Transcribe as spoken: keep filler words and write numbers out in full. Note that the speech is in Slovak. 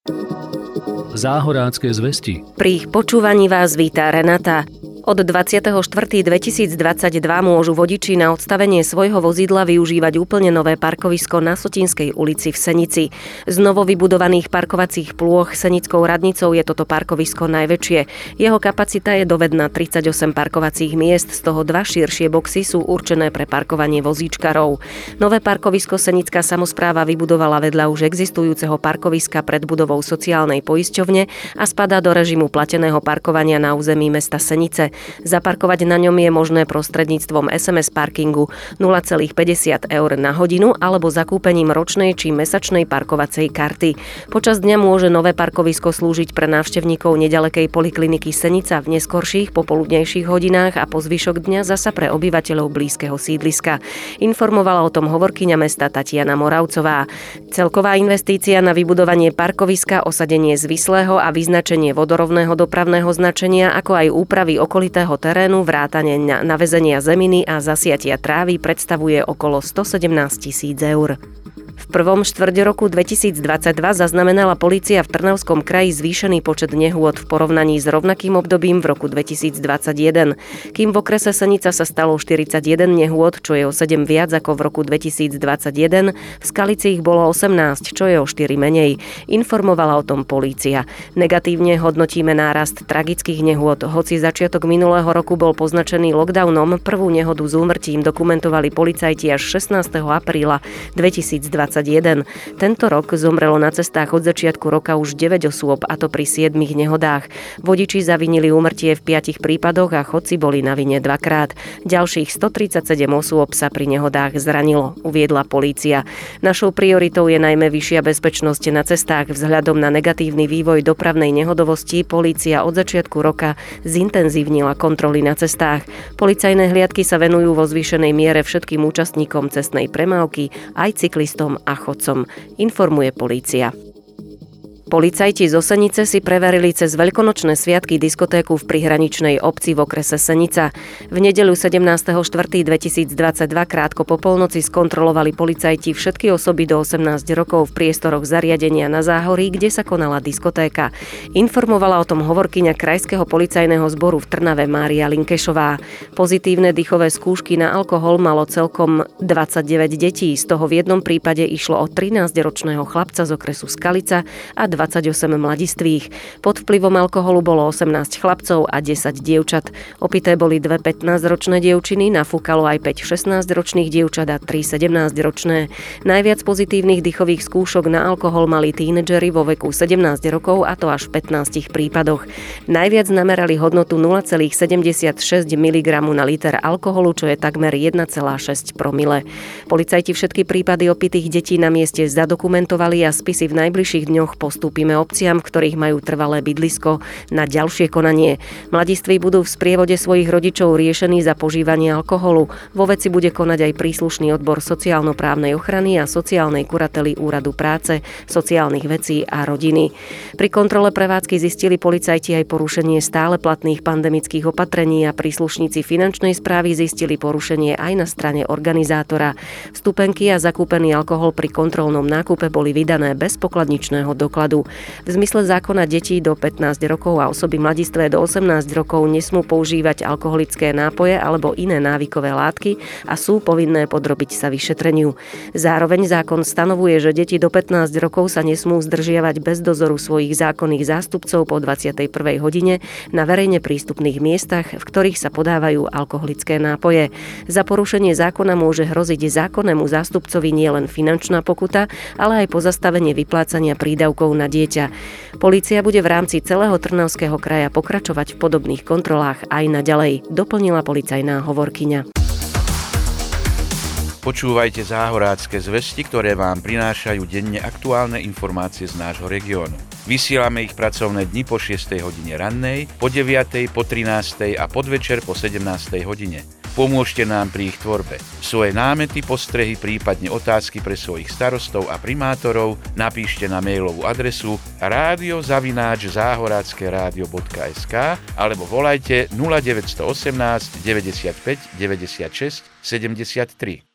Záhorácké zvesti. Pri ich počúvaní vás víta Renata. Od dvadsiateho štvrtého dvetisícdvadsaťdva môžu vodiči na odstavenie svojho vozidla využívať úplne nové parkovisko na Sotinskej ulici v Senici. Z novo vybudovaných parkovacích plôch Senickou radnicou je toto parkovisko najväčšie. Jeho kapacita je dovedná tridsaťosem parkovacích miest, z toho dva širšie boxy sú určené pre parkovanie vozíčkarov. Nové parkovisko Senická samospráva vybudovala vedľa už existujúceho parkoviska pred budovou sociálnej poisťovne a spadá do režimu plateného parkovania na území mesta Senice. Zaparkovať na ňom je možné prostredníctvom es em es parkingu nula celá päťdesiat eur na hodinu alebo zakúpením ročnej či mesačnej parkovacej karty. Počas dňa môže nové parkovisko slúžiť pre návštevníkov neďalekej polikliniky Senica v neskorších popoludnejších hodinách a po zvyšok dňa zasa pre obyvateľov blízkeho sídliska. Informovala o tom hovorkyňa mesta Tatiana Moravcová. Celková investícia na vybudovanie parkoviska, osadenie zvislého a vyznačenie vodorovného dopravného značenia, ako aj úpravy okolitého terénu, vrátane naväzenia zeminy a zasiatia trávy predstavuje okolo stosedemnásť tisíc eur. V prvom štvrť roku dvetisícdvadsaťdva zaznamenala polícia v Trnavskom kraji zvýšený počet nehôd v porovnaní s rovnakým obdobím v roku dvetisícdvadsaťjeden. Kým v okrese Senica sa stalo štyridsaťjeden nehôd, čo je o sedem viac ako v roku dvetisícdvadsaťjeden, v Skalici ich bolo osemnásť, čo je o štyri menej. Informovala o tom polícia. Negatívne hodnotíme nárast tragických nehôd. Hoci začiatok minulého roku bol poznačený lockdownom, prvú nehodu s úmrtím dokumentovali policajti až šestnásteho apríla dvetisícdvadsaťjeden. Tento rok zomrelo na cestách od začiatku roka už deväť osôb, a to pri siedmich nehodách. Vodiči zavinili úmrtie v piatich prípadoch a chodci boli na vine dvakrát. Ďalších stotridsaťsedem osôb sa pri nehodách zranilo, uviedla polícia. Našou prioritou je najmä vyššia bezpečnosť na cestách. Vzhľadom na negatívny vývoj dopravnej nehodovosti polícia od začiatku roka zintenzívnila kontroly na cestách. Policajné hliadky sa venujú vo zvýšenej miere všetkým účastníkom cestnej premávky, aj cyklistom a chodcom, informuje polícia. Policajti zo Senice si preverili cez veľkonočné sviatky diskotéku v prihraničnej obci v okrese Senica. V nedeľu sedemnásteho štvrtého dvetisícdvadsaťdva krátko po polnoci skontrolovali policajti všetky osoby do osemnásť rokov v priestoroch zariadenia na Záhorí, kde sa konala diskotéka. Informovala o tom hovorkyňa Krajského policajného zboru v Trnave Mária Linkešová. Pozitívne dýchové skúšky na alkohol malo celkom dvadsaťdeväť detí, z toho v jednom prípade išlo o trinásťročného chlapca z okresu Skalica a dvadsaťosem mladistvých. Pod vplyvom alkoholu bolo osemnásť chlapcov a desať dievčat. Opité boli dve pätnásťročné dievčiny, nafúkalo aj päť šestnásťročných dievčat a tri sedemnásťročné. Najviac pozitívnych dýchových skúšok na alkohol mali tínedžeri vo veku sedemnásť rokov, a to až v pätnástich prípadoch. Najviac namerali hodnotu nula celá sedemdesiatšesť miligramu na liter alkoholu, čo je takmer jeden celá šesť promile. Policajti všetky prípady opitých detí na mieste zadokumentovali a spisy v najbližších dňoch postupili Postúpime obciam, v ktorých majú trvalé bydlisko, na ďalšie konanie. Mladiství budú v sprievode svojich rodičov riešení za požívanie alkoholu. Vo veci bude konať aj príslušný odbor sociálno-právnej ochrany a sociálnej kurately Úradu práce, sociálnych vecí a rodiny. Pri kontrole prevádzky zistili policajti aj porušenie stále platných pandemických opatrení a príslušníci finančnej správy zistili porušenie aj na strane organizátora. Vstupenky a zakúpený alkohol pri kontrolnom nákupe boli vydané bez pokladničného dokladu. V zmysle zákona detí do pätnásť rokov a osoby mladistvé do osemnásť rokov nesmú používať alkoholické nápoje alebo iné návykové látky a sú povinné podrobiť sa vyšetreniu. Zároveň zákon stanovuje, že deti do pätnásť rokov sa nesmú zdržiavať bez dozoru svojich zákonných zástupcov po dvadsiatej prvej hodine na verejne prístupných miestach, v ktorých sa podávajú alkoholické nápoje. Za porušenie zákona môže hroziť zákonnému zástupcovi nielen finančná pokuta, ale aj pozastavenie vyplácania prídavkov na dieťa. Polícia bude v rámci celého Trnavského kraja pokračovať v podobných kontrolách aj naďalej, doplnila policajná hovorkyňa. Počúvajte Záhorácké zvesti, ktoré vám prinášajú denne aktuálne informácie z nášho regiónu. Vysielame ich pracovné dni po šiestej hodine rannej, po deviatej, po trinástej a podvečer po sedemnástej hodine. Pomôžte nám pri ich tvorbe. Svoje námety, postrehy, prípadne otázky pre svojich starostov a primátorov napíšte na mailovú adresu rádio zavináč záhoracké rádio bodka es ká alebo volajte nula deväť jedna osem deväťdesiatpäť deväťdesiatšesť sedemdesiattri.